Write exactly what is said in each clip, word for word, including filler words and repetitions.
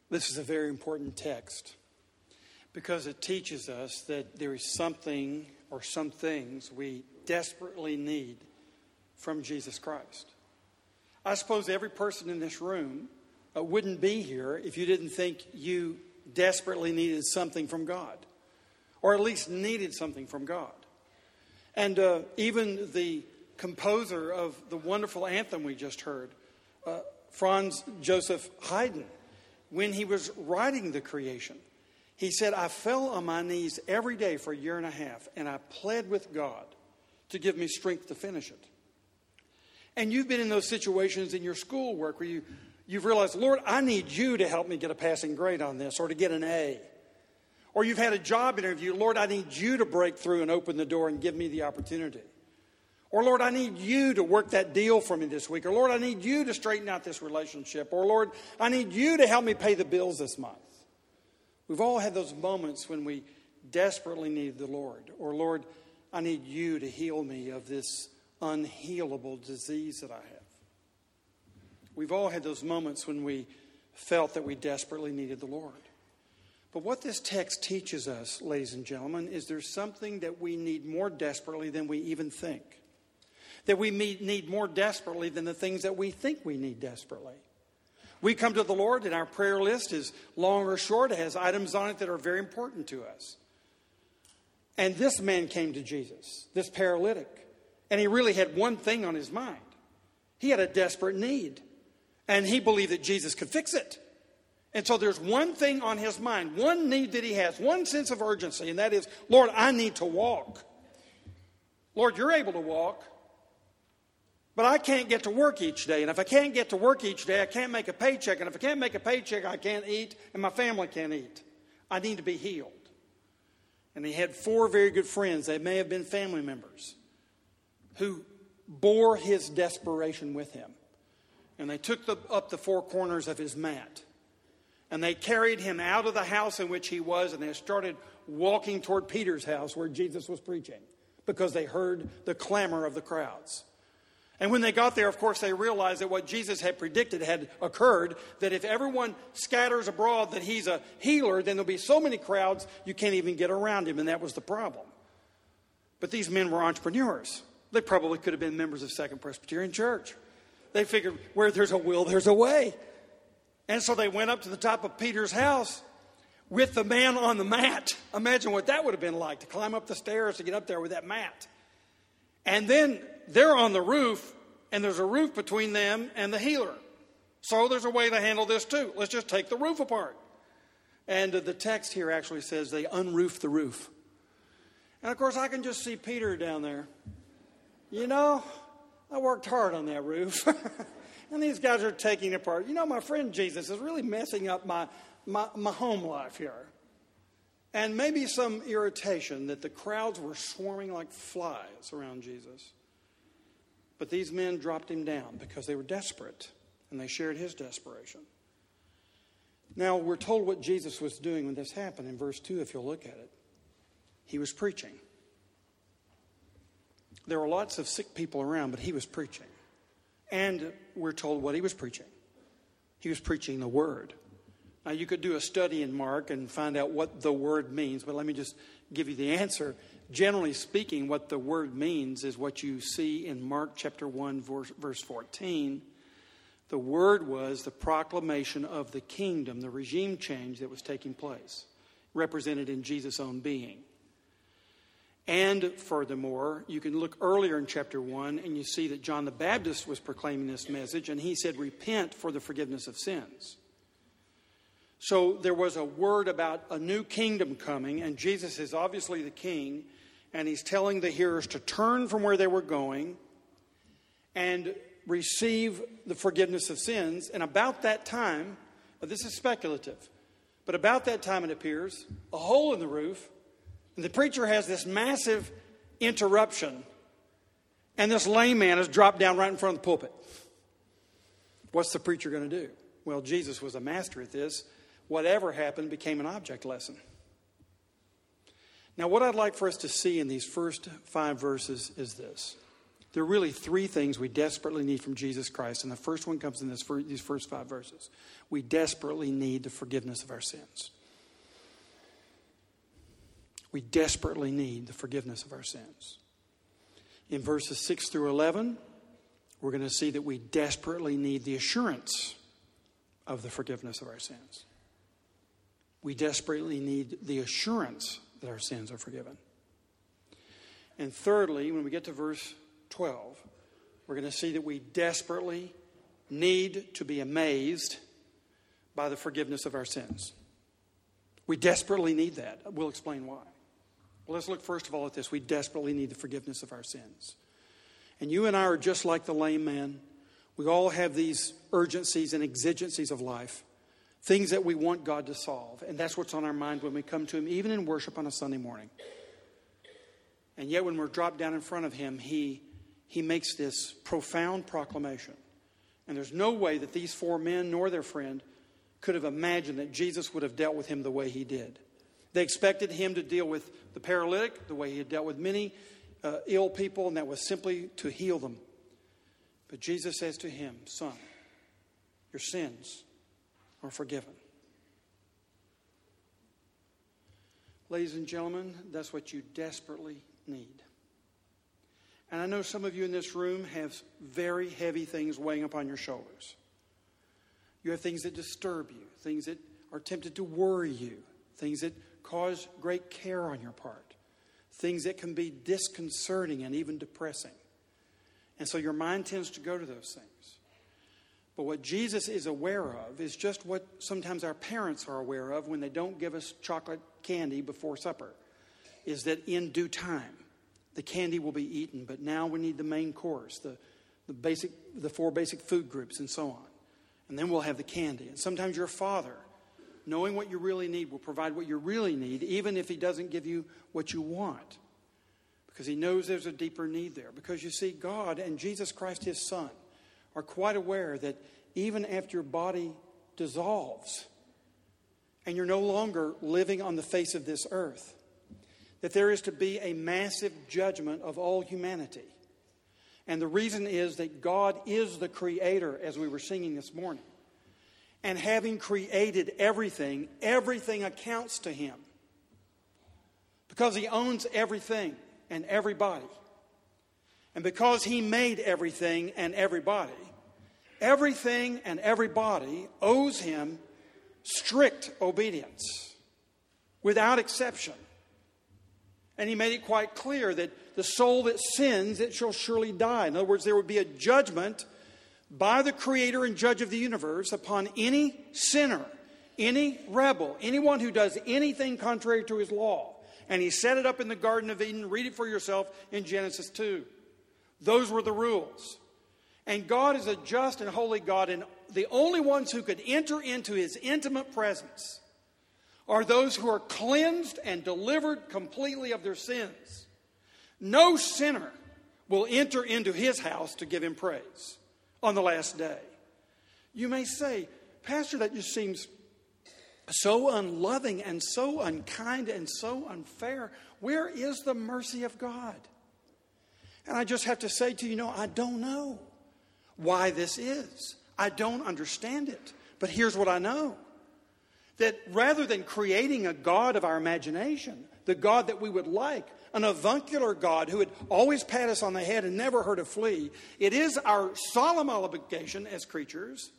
This is a very important text because it teaches us that there is something or some things we desperately need from Jesus Christ. I suppose every person in this room uh, wouldn't be here if you didn't think you desperately needed something from God, or at least needed something from God. And uh, even the composer of the wonderful anthem we just heard, uh, Franz Joseph Haydn, when he was writing the creation, he said, I fell on my knees every day for a year and a half, and I pled with God to give me strength to finish it. And you've been in those situations in your schoolwork where you, you've realized, Lord, I need you to help me get a passing grade on this or to get an A. Or you've had a job interview, Lord, I need you to break through and open the door and give me the opportunity. Or, Lord, I need you to work that deal for me this week. Or, Lord, I need you to straighten out this relationship. Or, Lord, I need you to help me pay the bills this month. We've all had those moments when we desperately need the Lord. Or, Lord, I need you to heal me of this unhealable disease that I have. We've all had those moments when we felt that we desperately needed the Lord. But what this text teaches us, ladies and gentlemen, is there's something that we need more desperately than we even think. That we need more desperately than the things that we think we need desperately. We come to the Lord and our prayer list is long or short. It has items on it that are very important to us. And this man came to Jesus, this paralytic, and he really had one thing on his mind. He had a desperate need, and he believed that Jesus could fix it. And so there's one thing on his mind, one need that he has, one sense of urgency, and that is, Lord, I need to walk. Lord, you're able to walk, but I can't get to work each day. And if I can't get to work each day, I can't make a paycheck. And if I can't make a paycheck, I can't eat, and my family can't eat. I need to be healed. And he had four very good friends, they may have been family members, who bore his desperation with him. And they took the, up the four corners of his mat. And they carried him out of the house in which he was, and they started walking toward Peter's house where Jesus was preaching, because they heard the clamor of the crowds. And when they got there, of course, they realized that what Jesus had predicted had occurred, that if everyone scatters abroad that he's a healer, then there'll be so many crowds you can't even get around him, and that was the problem. But these men were entrepreneurs. They probably could have been members of Second Presbyterian Church. They figured where there's a will, there's a way. And so they went up to the top of Peter's house with the man on the mat. Imagine what that would have been like, to climb up the stairs to get up there with that mat. And then they're on the roof, and there's a roof between them and the healer. So there's a way to handle this too. Let's just take the roof apart. And the text here actually says they unroofed the roof. And of course, I can just see Peter down there. You know, I worked hard on that roof. And these guys are taking it apart. You know, my friend Jesus is really messing up my, my, my home life here. And maybe some irritation that the crowds were swarming like flies around Jesus. But these men dropped him down because they were desperate, and they shared his desperation. Now, we're told what Jesus was doing when this happened in verse two, if you'll look at it. He was preaching. There were lots of sick people around, but he was preaching. And we're told what he was preaching. He was preaching the word. Now, you could do a study in Mark and find out what the word means, but let me just give you the answer. Generally speaking, what the word means is what you see in Mark chapter one, verse fourteen. The word was the proclamation of the kingdom, the regime change that was taking place, represented in Jesus' own being. And furthermore, you can look earlier in chapter one and you see that John the Baptist was proclaiming this message, and he said, repent for the forgiveness of sins. So there was a word about a new kingdom coming, and Jesus is obviously the king, and he's telling the hearers to turn from where they were going and receive the forgiveness of sins. And about that time, this is speculative, but about that time it appears, a hole in the roof, and the preacher has this massive interruption, and this lame man has dropped down right in front of the pulpit. What's the preacher going to do? Well, Jesus was a master at this. Whatever happened became an object lesson. Now, what I'd like for us to see in these first five verses is this. There are really three things we desperately need from Jesus Christ, and the first one comes in this, these first five verses. We desperately need the forgiveness of our sins. We desperately need the forgiveness of our sins. In verses six through eleven, we're going to see that we desperately need the assurance of the forgiveness of our sins. We desperately need the assurance that our sins are forgiven. And thirdly, when we get to verse twelve, we're going to see that we desperately need to be amazed by the forgiveness of our sins. We desperately need that. We'll explain why. Well, let's look first of all at this. We desperately need the forgiveness of our sins. And you and I are just like the lame man. We all have these urgencies and exigencies of life, things that we want God to solve. And that's what's on our mind when we come to Him, even in worship on a Sunday morning. And yet when we're dropped down in front of Him, He, he makes this profound proclamation. And there's no way that these four men nor their friend could have imagined that Jesus would have dealt with him the way He did. They expected Him to deal with the paralytic the way He had dealt with many uh, ill people, and that was simply to heal them. But Jesus says to him, "Son, your sins are forgiven." Ladies and gentlemen, that's what you desperately need. And I know some of you in this room have very heavy things weighing upon your shoulders. You have things that disturb you, things that are tempted to worry you, things that cause great care on your part, things that can be disconcerting and even depressing. And so your mind tends to go to those things. But what Jesus is aware of is just what sometimes our parents are aware of when they don't give us chocolate candy before supper, is that in due time, the candy will be eaten, but now we need the main course, the, the basic, the four basic food groups and so on. And then we'll have the candy. And sometimes your father, knowing what you really need, will provide what you really need, even if He doesn't give you what you want. Because He knows there's a deeper need there. Because you see, God and Jesus Christ, His Son, are quite aware that even after your body dissolves and you're no longer living on the face of this earth, that there is to be a massive judgment of all humanity. And the reason is that God is the Creator, as we were singing this morning. And having created everything, everything accounts to Him. Because He owns everything and everybody. And because He made everything and everybody, everything and everybody owes Him strict obedience, without exception. And He made it quite clear that the soul that sins, it shall surely die. In other words, there would be a judgment by the Creator and Judge of the universe upon any sinner, any rebel, anyone who does anything contrary to His law. And He set it up in the Garden of Eden. Read it for yourself in Genesis two. Those were the rules. And God is a just and holy God, and the only ones who could enter into His intimate presence are those who are cleansed and delivered completely of their sins. No sinner will enter into His house to give Him praise on the last day. You may say, "Pastor, that just seems so unloving and so unkind and so unfair. Where is the mercy of God?" And I just have to say to you, no, I don't know why this is. I don't understand it. But here's what I know. That rather than creating a God of our imagination, the God that we would like, an avuncular God who would always pat us on the head and never hurt a flea, it is our solemn obligation as creatures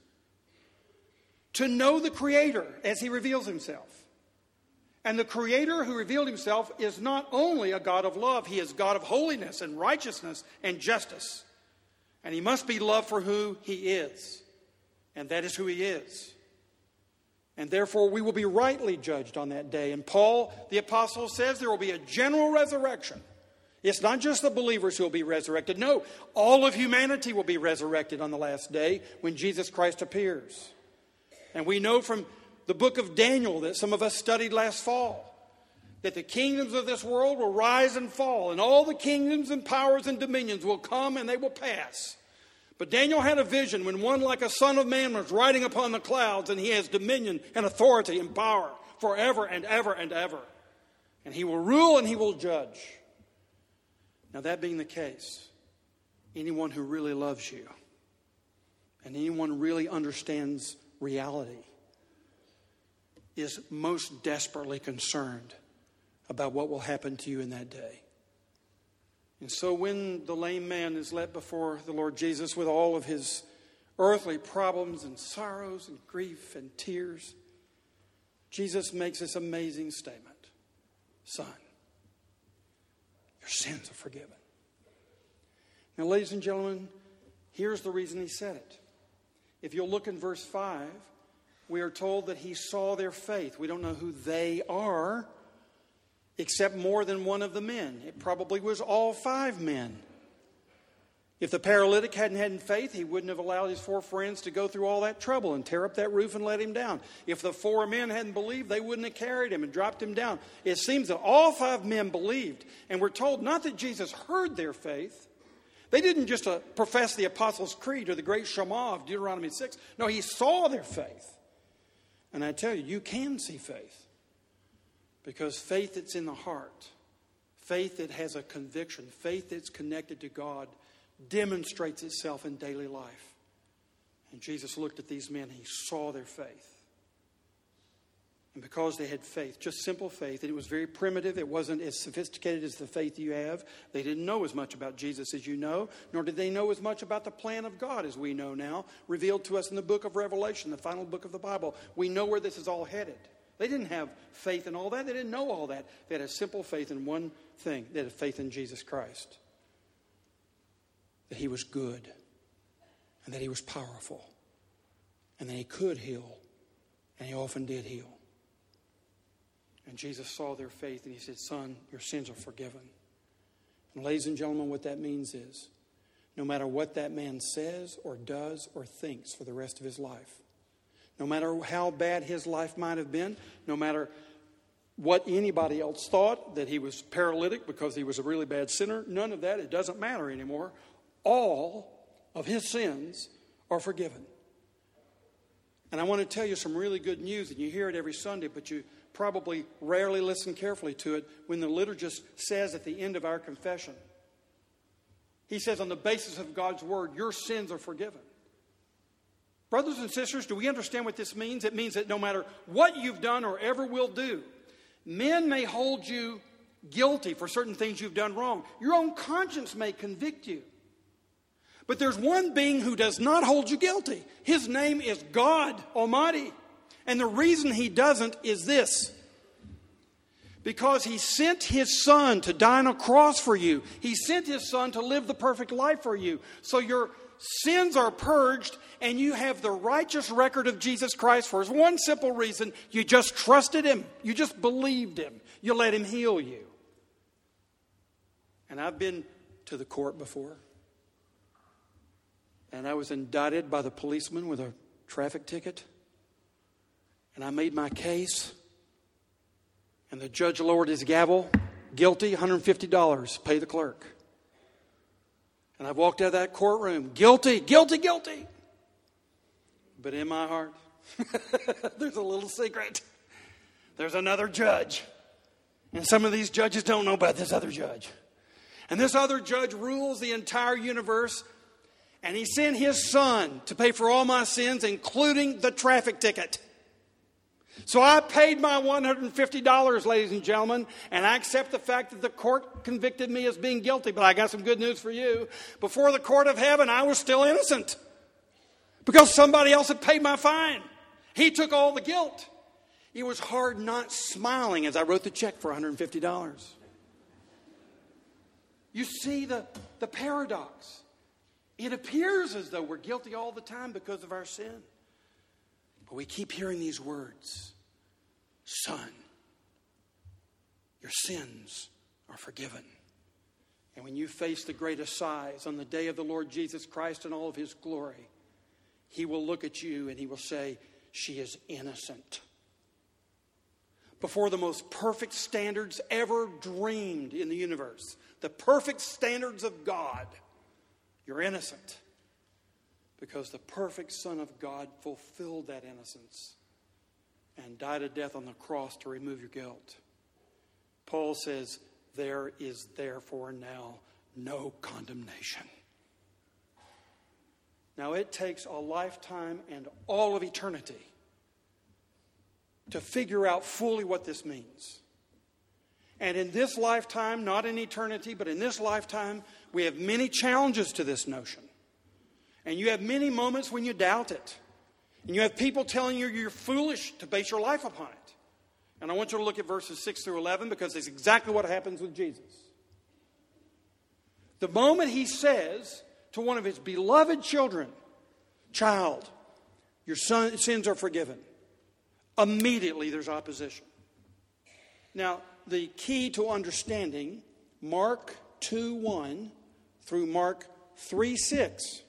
to know the Creator as He reveals Himself. And the Creator who revealed Himself is not only a God of love, He is God of holiness and righteousness and justice. And He must be loved for who He is. And that is who He is. And therefore we will be rightly judged on that day. And Paul, the apostle, says there will be a general resurrection. It's not just the believers who will be resurrected. No, all of humanity will be resurrected on the last day when Jesus Christ appears. And we know from the book of Daniel that some of us studied last fall, that the kingdoms of this world will rise and fall, and all the kingdoms and powers and dominions will come and they will pass. But Daniel had a vision when one like a son of man was riding upon the clouds, and he has dominion and authority and power forever and ever and ever. And he will rule and he will judge. Now, that being the case, anyone who really loves you and anyone who really understands reality is most desperately concerned about what will happen to you in that day. And so when the lame man is led before the Lord Jesus with all of his earthly problems and sorrows and grief and tears, Jesus makes this amazing statement. Son, your sins are forgiven. Now, ladies and gentlemen, here's the reason he said it. If you'll look in verse five, we are told that he saw their faith. We don't know who they are, except more than one of the men. It probably was all five men. If the paralytic hadn't had faith, he wouldn't have allowed his four friends to go through all that trouble and tear up that roof and let him down. If the four men hadn't believed, they wouldn't have carried him and dropped him down. It seems that all five men believed. And we're told not that Jesus heard their faith. They didn't just uh, profess the Apostles' Creed or the great Shema of Deuteronomy six. No, he saw their faith. And I tell you, you can see faith. Because faith that's in the heart, faith that has a conviction, faith that's connected to God, demonstrates itself in daily life. And Jesus looked at these men and he saw their faith. And because they had faith, just simple faith, and it was very primitive, it wasn't as sophisticated as the faith you have. They didn't know as much about Jesus as you know, nor did they know as much about the plan of God as we know now, revealed to us in the book of Revelation, the final book of the Bible. We know where this is all headed. They didn't have faith in all that. They didn't know all that. They had a simple faith in one thing. They had faith in Jesus Christ. That he was good, and that he was powerful, and that he could heal, and he often did heal. And Jesus saw their faith, and he said, son, your sins are forgiven. And ladies and gentlemen, what that means is, no matter what that man says or does or thinks for the rest of his life, no matter how bad his life might have been, no matter what anybody else thought, that he was paralytic because he was a really bad sinner, none of that, it doesn't matter anymore. All of his sins are forgiven. And I want to tell you some really good news, and you hear it every Sunday, but you probably rarely listen carefully to it when the liturgist says at the end of our confession, he says, on the basis of God's word, your sins are forgiven. Brothers and sisters, do we understand what this means? It means that no matter what you've done or ever will do, men may hold you guilty for certain things you've done wrong. Your own conscience may convict you. But there's one being who does not hold you guilty. His name is God Almighty. And the reason he doesn't is this. Because he sent his son to die on a cross for you. He sent his son to live the perfect life for you. So your sins are purged and you have the righteous record of Jesus Christ for one simple reason. You just trusted him. You just believed him. You let him heal you. And I've been to the court before. And I was indicted by the policeman with a traffic ticket. And I made my case. And the judge lowered his gavel. Guilty, one hundred fifty dollars. Pay the clerk. And I walked out of that courtroom. Guilty, guilty, guilty. But in my heart, there's a little secret. There's another judge. And some of these judges don't know about this other judge. And this other judge rules the entire universe. And he sent his son to pay for all my sins, including the traffic ticket. So I paid my one hundred fifty dollars, ladies and gentlemen, and I accept the fact that the court convicted me as being guilty. But I got some good news for you. Before the court of heaven, I was still innocent. Because somebody else had paid my fine. He took all the guilt. It was hard not smiling as I wrote the check for one hundred fifty dollars. You see the, the paradox. It appears as though we're guilty all the time because of our sin. But we keep hearing these words. Son, your sins are forgiven. And when you face the great assize on the day of the Lord Jesus Christ in all of his glory, he will look at you and he will say, she is innocent. Before the most perfect standards ever dreamed in the universe, the perfect standards of God, you're innocent. Because the perfect Son of God fulfilled that innocence and died a death on the cross to remove your guilt. Paul says, there is therefore now no condemnation Now, it takes a lifetime and all of eternity to figure out fully what this means. And in this lifetime, not in eternity, but in this lifetime, we have many challenges to this notion. And you have many moments when you doubt it. And you have people telling you you're foolish to base your life upon it. And I want you to look at verses six through eleven because it's exactly what happens with Jesus. The moment he says to one of his beloved children, "Child, your son, sins are forgiven," immediately there's opposition. Now, the key to understanding Mark two one through Mark three six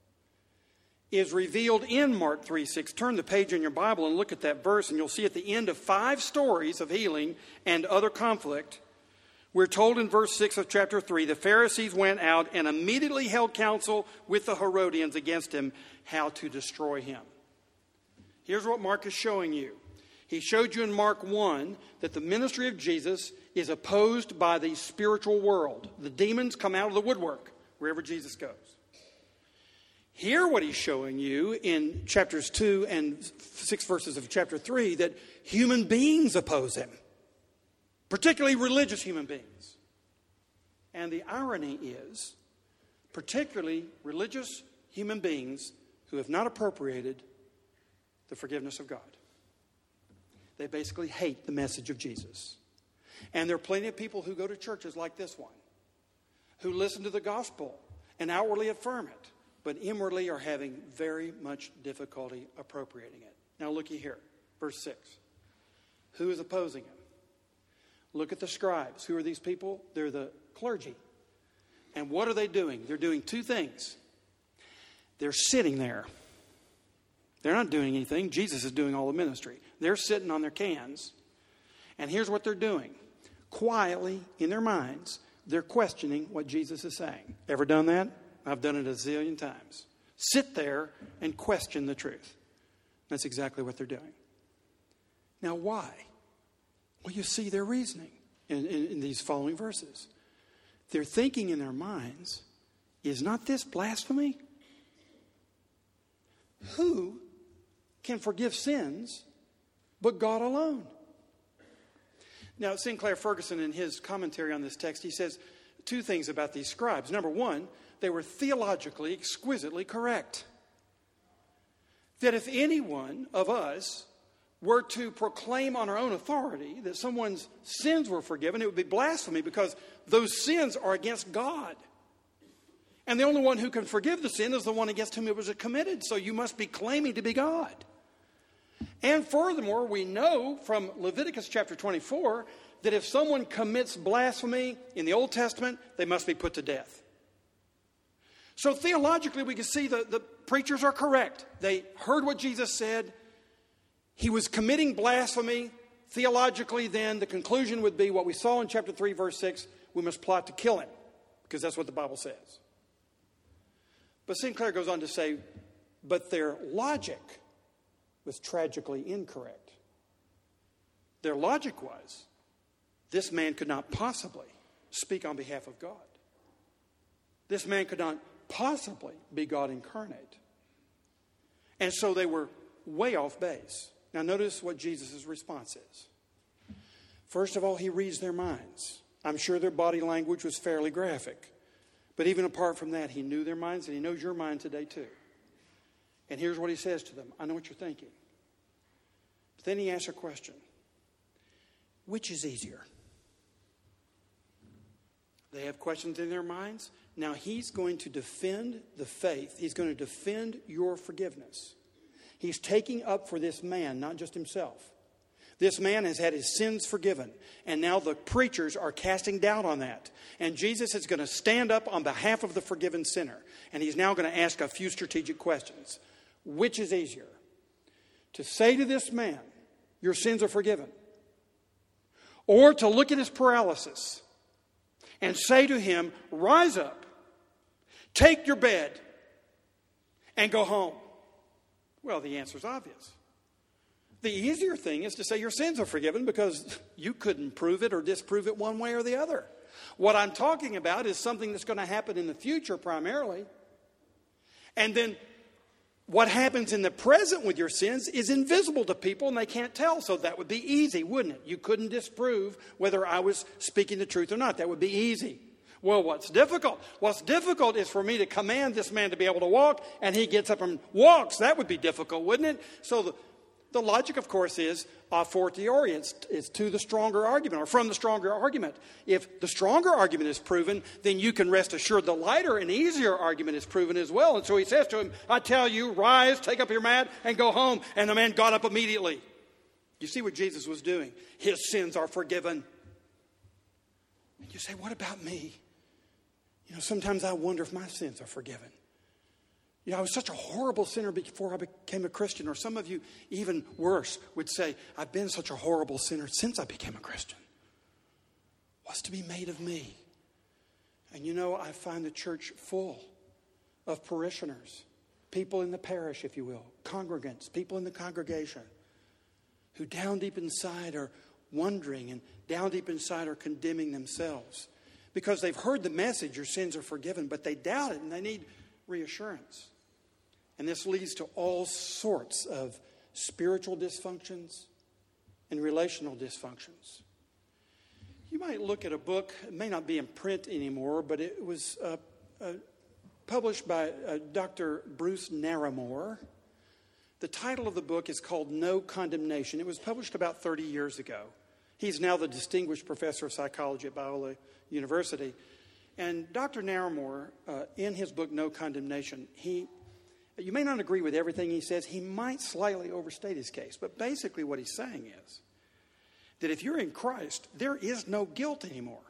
is revealed in Mark three six. Turn the page in your Bible and look at that verse, and you'll see at the end of five stories of healing and other conflict, we're told in verse six of chapter three, the Pharisees went out and immediately held counsel with the Herodians against him, how to destroy him. Here's what Mark is showing you. He showed you in Mark one that the ministry of Jesus is opposed by the spiritual world. The demons come out of the woodwork wherever Jesus goes. Here what he's showing you in chapters two and six verses of chapter three, that human beings oppose him, particularly religious human beings. And the irony is, particularly religious human beings who have not appropriated the forgiveness of God. They basically hate the message of Jesus. And there are plenty of people who go to churches like this one, who listen to the gospel and outwardly affirm it, but inwardly are having very much difficulty appropriating it. Now looky here, verse six. Who is opposing him? Look at the scribes. Who are these people? They're the clergy. And what are they doing? They're doing two things. They're sitting there. They're not doing anything. Jesus is doing all the ministry. They're sitting on their cans. And here's what they're doing. Quietly, in their minds, they're questioning what Jesus is saying. Ever done that? I've done it a zillion times. Sit there and question the truth. That's exactly what they're doing. Now, why? Well, you see their reasoning in, in, in these following verses. They're thinking in their minds, is not this blasphemy? Who can forgive sins but God alone? Now, Sinclair Ferguson, in his commentary on this text, he says two things about these scribes. Number one, they were theologically exquisitely correct. That if any one of us were to proclaim on our own authority that someone's sins were forgiven, it would be blasphemy because those sins are against God. And the only one who can forgive the sin is the one against whom it was committed. So you must be claiming to be God. And furthermore, we know from Leviticus chapter twenty-four that if someone commits blasphemy in the Old Testament, they must be put to death. So theologically, we can see that the preachers are correct. They heard what Jesus said. He was committing blasphemy. Theologically, then, the conclusion would be what we saw in chapter three, verse six. We must plot to kill him, because that's what the Bible says. But Sinclair goes on to say, but their logic was tragically incorrect. Their logic was, this man could not possibly speak on behalf of God. This man could not possibly be God incarnate. And so they were way off base. Now notice what Jesus' response is. First of all, he reads their minds. I'm sure their body language was fairly graphic. But even apart from that, he knew their minds, and he knows your mind today too. And here's what he says to them. I know what you're thinking. But then he asks a question. Which is easier? They have questions in their minds. Now he's going to defend the faith. He's going to defend your forgiveness. He's taking up for this man, not just himself. This man has had his sins forgiven. And now the preachers are casting doubt on that. And Jesus is going to stand up on behalf of the forgiven sinner. And he's now going to ask a few strategic questions. Which is easier? To say to this man, your sins are forgiven. Or to look at his paralysis and say to him, rise up, take your bed, and go home. Well, the answer is obvious. The easier thing is to say your sins are forgiven because you couldn't prove it or disprove it one way or the other. What I'm talking about is something that's going to happen in the future primarily. And then what happens in the present with your sins is invisible to people and they can't tell. So that would be easy, wouldn't it? You couldn't disprove whether I was speaking the truth or not. That would be easy. Well, what's difficult? What's difficult is for me to command this man to be able to walk, and he gets up and walks. That would be difficult, wouldn't it? So the, the logic, of course, is a fortiori. It's, it's to the stronger argument, or from the stronger argument. If the stronger argument is proven, then you can rest assured the lighter and easier argument is proven as well. And so he says to him, I tell you, rise, take up your mat, and go home. And the man got up immediately. You see what Jesus was doing? His sins are forgiven. And you say, what about me? You know, sometimes I wonder if my sins are forgiven. You know, I was such a horrible sinner before I became a Christian. Or some of you, even worse, would say, I've been such a horrible sinner since I became a Christian. What's to be made of me? And you know, I find the church full of parishioners, people in the parish, if you will, congregants, people in the congregation, who down deep inside are wondering and down deep inside are condemning themselves. Because they've heard the message, your sins are forgiven, but they doubt it and they need reassurance. And this leads to all sorts of spiritual dysfunctions and relational dysfunctions. You might look at a book, it may not be in print anymore, but it was uh, uh, published by uh, Doctor Bruce Narramore. The title of the book is called No Condemnation. It was published about thirty years ago. He's now the distinguished professor of psychology at Biola University. And Doctor Narramore, uh, in his book, No Condemnation, he, you may not agree with everything he says. He might slightly overstate his case. But basically what he's saying is that if you're in Christ, there is no guilt anymore.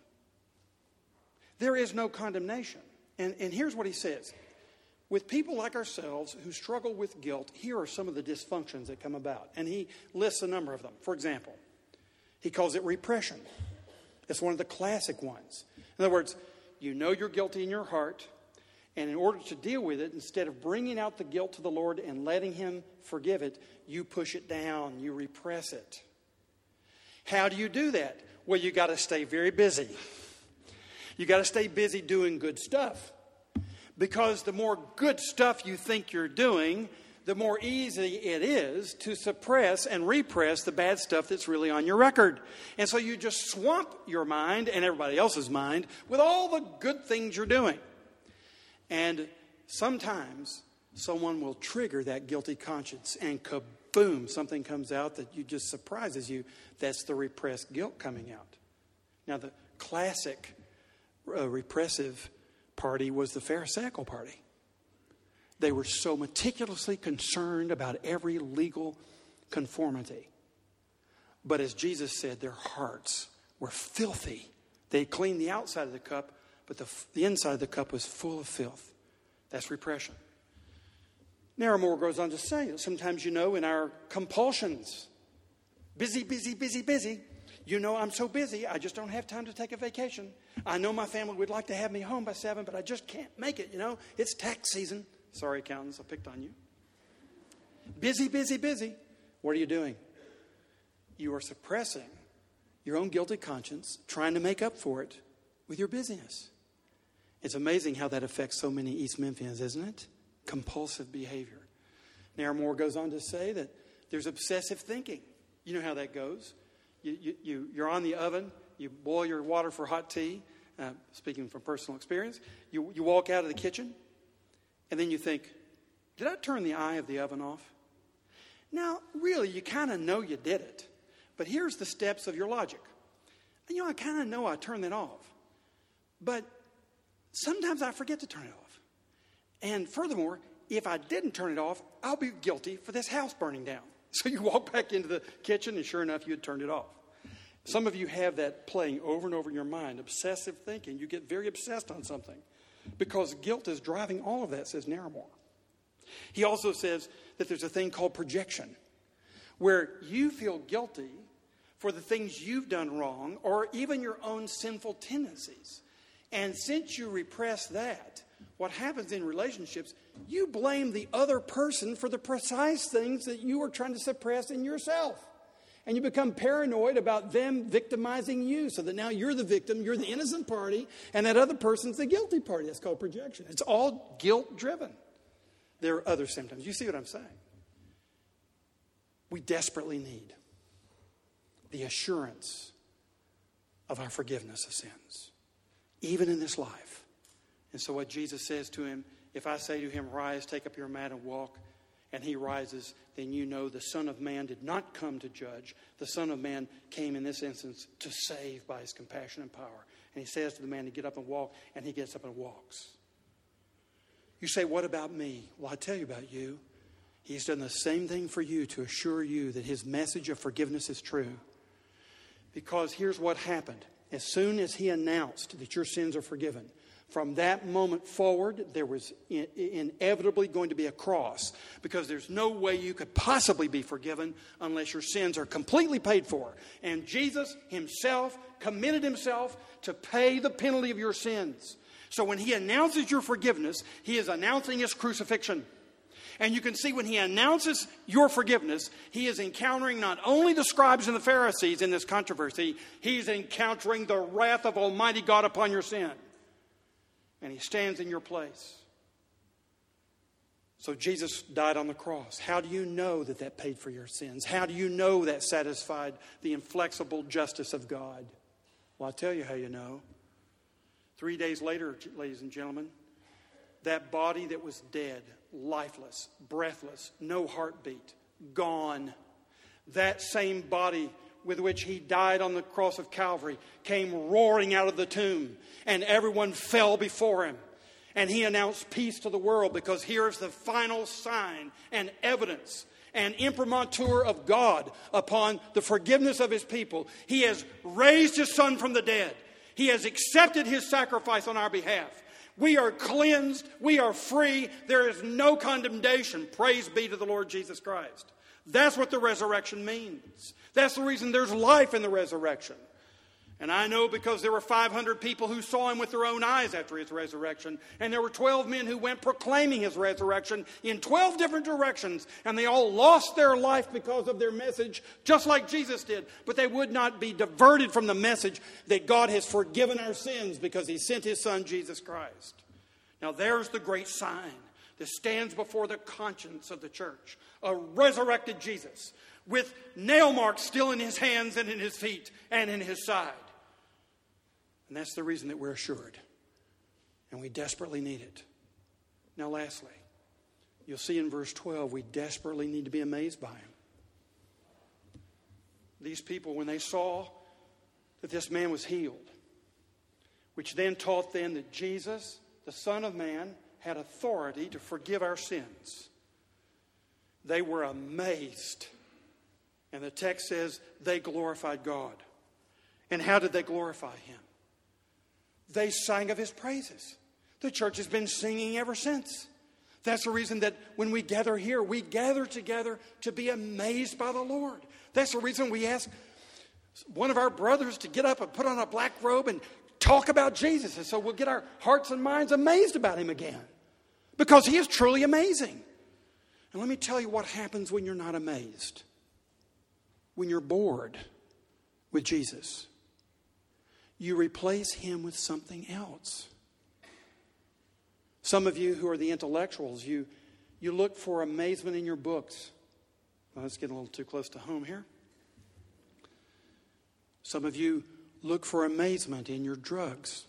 There is no condemnation. And, and here's what he says. With people like ourselves who struggle with guilt, here are some of the dysfunctions that come about. And he lists a number of them. For example, he calls it repression. It's one of the classic ones. In other words, you know you're guilty in your heart, and in order to deal with it, instead of bringing out the guilt to the Lord and letting him forgive it, you push it down, you repress it. How do you do that? Well, you got to stay very busy. You got to stay busy doing good stuff. Because the more good stuff you think you're doing, the more easy it is to suppress and repress the bad stuff that's really on your record. And so you just swamp your mind and everybody else's mind with all the good things you're doing. And sometimes someone will trigger that guilty conscience and kaboom, something comes out that you just surprises you. That's the repressed guilt coming out. Now, the classic uh, repressive party was the Pharisaical party. They were so meticulously concerned about every legal conformity. But as Jesus said, their hearts were filthy. They cleaned the outside of the cup, but the, the inside of the cup was full of filth. That's repression. Narramore goes on to say that sometimes, you know, in our compulsions, busy, busy, busy, busy, you know, I'm so busy, I just don't have time to take a vacation. I know my family would like to have me home by seven, but I just can't make it, you know. It's tax season. Sorry, accountants, I picked on you. Busy, busy, busy. What are you doing? You are suppressing your own guilty conscience, trying to make up for it with your busyness. It's amazing how that affects so many East Memphians, isn't it? Compulsive behavior. Narramore goes on to say that there's obsessive thinking. You know how that goes. You, you, you, you're on the oven. You boil your water for hot tea. Uh, speaking from personal experience. You, you walk out of the kitchen. And then you think, did I turn the eye of the oven off? Now, really, you kind of know you did it. But here's the steps of your logic. And, you know, I kind of know I turned that off. But sometimes I forget to turn it off. And furthermore, if I didn't turn it off, I'll be guilty for this house burning down. So you walk back into the kitchen, and sure enough, you had turned it off. Some of you have that playing over and over in your mind, obsessive thinking. You get very obsessed on something. Because guilt is driving all of that, says Narramore. He also says that there's a thing called projection, where you feel guilty for the things you've done wrong, or even your own sinful tendencies. And since you repress that, what happens in relationships, you blame the other person for the precise things that you are trying to suppress in yourself. And you become paranoid about them victimizing you, so that now you're the victim, you're the innocent party, and that other person's the guilty party. That's called projection. It's all guilt-driven. there are other symptoms. You see what I'm saying? We desperately need the assurance of our forgiveness of sins, even in this life. And so what Jesus says to him, if I say to him, rise, take up your mat and walk, and he rises, then you know the Son of Man did not come to judge. The Son of Man came in this instance to save by his compassion and power. And he says to the man to get up and walk, and he gets up and walks. You say, what about me? Well, I tell you about you. He's done the same thing for you to assure you that his message of forgiveness is true. Because here's what happened. As soon as he announced that your sins are forgiven, from that moment forward, there was in- inevitably going to be a cross. Because there's no way you could possibly be forgiven unless your sins are completely paid for. And Jesus himself committed himself to pay the penalty of your sins. So when he announces your forgiveness, he is announcing his crucifixion. And you can see when he announces your forgiveness, he is encountering not only the scribes and the Pharisees in this controversy, he's encountering the wrath of Almighty God upon your sin. And he stands in your place. So Jesus died on the cross. How do you know that that paid for your sins? How do you know that satisfied the inflexible justice of God? Well, I'll tell you how you know. Three days later, ladies and gentlemen, that body that was dead, lifeless, breathless, no heartbeat, gone. That same body with which he died on the cross of Calvary came roaring out of the tomb, and everyone fell before him. And he announced peace to the world, because here's the final sign and evidence and imprimatur of God upon the forgiveness of his people. He has raised his Son from the dead. He has accepted his sacrifice on our behalf. We are cleansed. We are free. There is no condemnation. Praise be to the Lord Jesus Christ. That's what the resurrection means. That's the reason there's life in the resurrection. And I know because there were five hundred people who saw him with their own eyes after his resurrection. And there were twelve men who went proclaiming his resurrection in twelve different directions. And they all lost their life because of their message, just like Jesus did. But they would not be diverted from the message that God has forgiven our sins because he sent his Son, Jesus Christ. Now there's the great sign that stands before the conscience of the church. A resurrected Jesus with nail marks still in his hands and in his feet and in his side. And that's the reason that we're assured. And we desperately need it. Now lastly, you'll see in verse twelve, we desperately need to be amazed by him. These people, when they saw that this man was healed, which then taught them that Jesus, the Son of Man, had authority to forgive our sins, they were amazed. And the text says they glorified God. And how did they glorify him? They sang of his praises. The church has been singing ever since. That's the reason that when we gather here, we gather together to be amazed by the Lord. That's the reason we ask one of our brothers to get up and put on a black robe and talk about Jesus. And so we'll get our hearts and minds amazed about him again. Because he is truly amazing. And let me tell you what happens when you're not amazed. When you're bored with Jesus, you replace him with something else. Some of you who are the intellectuals, you, you look for amazement in your books. Well, let's get a little too close to home here. Some of you look for amazement in your drugs.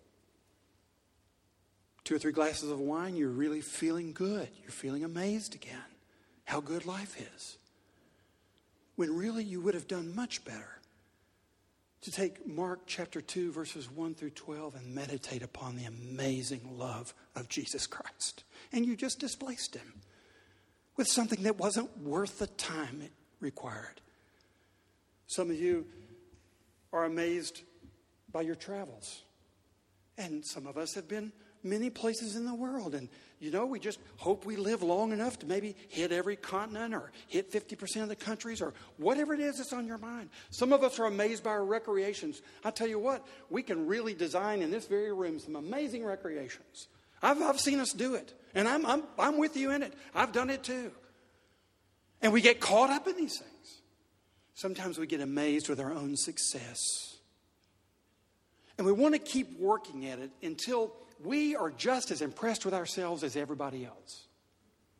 Two or three glasses of wine, you're really feeling good. You're feeling amazed again. How good life is. When really you would have done much better to take Mark chapter two, verses one through twelve and meditate upon the amazing love of Jesus Christ. And you just displaced him with something that wasn't worth the time it required. Some of you are amazed by your travels. And some of us have been many places in the world. And, you know, we just hope we live long enough to maybe hit every continent or hit fifty percent of the countries or whatever it is that's on your mind. Some of us are amazed by our recreations. I tell you what, we can really design in this very room some amazing recreations. I've, I've seen us do it. And I'm, I'm, I'm with you in it. I've done it too. And we get caught up in these things. Sometimes we get amazed with our own success. And we want to keep working at it until we are just as impressed with ourselves as everybody else.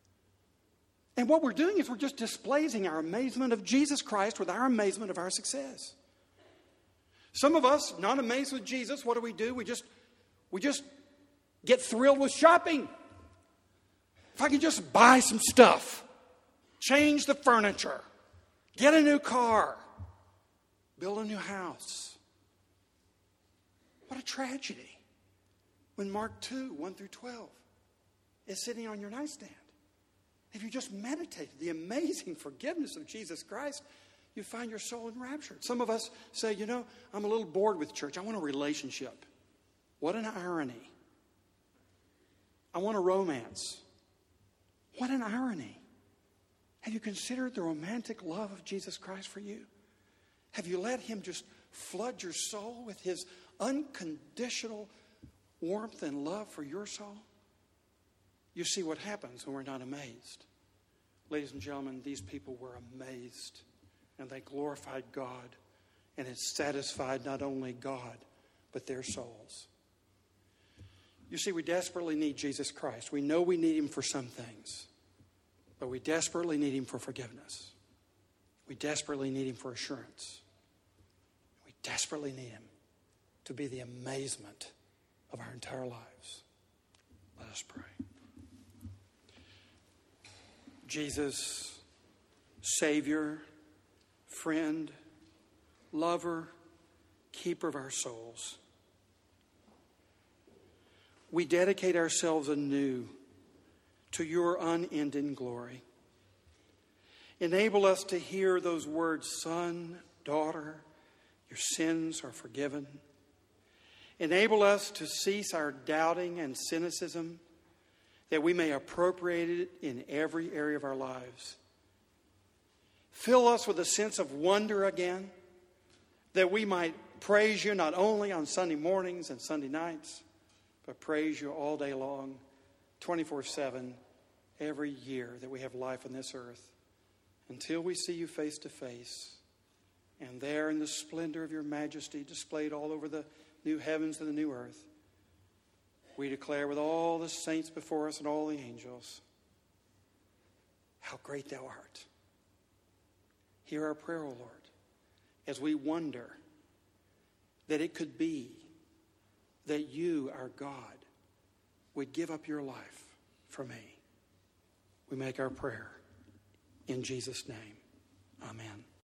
And what we're doing is we're just displaying our amazement of Jesus Christ with our amazement of our success. Some of us, not amazed with Jesus, what do we do? We just, we just get thrilled with shopping. If I could just buy some stuff, change the furniture, get a new car, build a new house. What a tragedy when Mark two, one through twelve is sitting on your nightstand. If you just meditate the amazing forgiveness of Jesus Christ, you find your soul enraptured. Some of us say, you know, I'm a little bored with church. I want a relationship. What an irony. I want a romance. What an irony. Have you considered the romantic love of Jesus Christ for you? Have you let him just flood your soul with his unconditional warmth and love for your soul? You see what happens when we're not amazed. Ladies and gentlemen, these people were amazed, and they glorified God, and it satisfied not only God, but their souls. You see, we desperately need Jesus Christ. We know we need him for some things, but we desperately need him for forgiveness. We desperately need him for assurance. We desperately need him to be the amazement of our entire lives. Let us pray. Jesus, Savior, friend, lover, keeper of our souls, we dedicate ourselves anew to your unending glory. Enable us to hear those words, son, daughter, your sins are forgiven. Enable us to cease our doubting and cynicism, that we may appropriate it in every area of our lives. Fill us with a sense of wonder again, that we might praise you not only on Sunday mornings and Sunday nights, but praise you all day long, twenty-four seven, every year that we have life on this earth, until we see you face to face, and there in the splendor of your majesty displayed all over the new heavens and the new earth, we declare with all the saints before us and all the angels, how great thou art. Hear our prayer, O Lord, as we wonder that it could be that you, our God, would give up your life for me. We make our prayer in Jesus' name. Amen.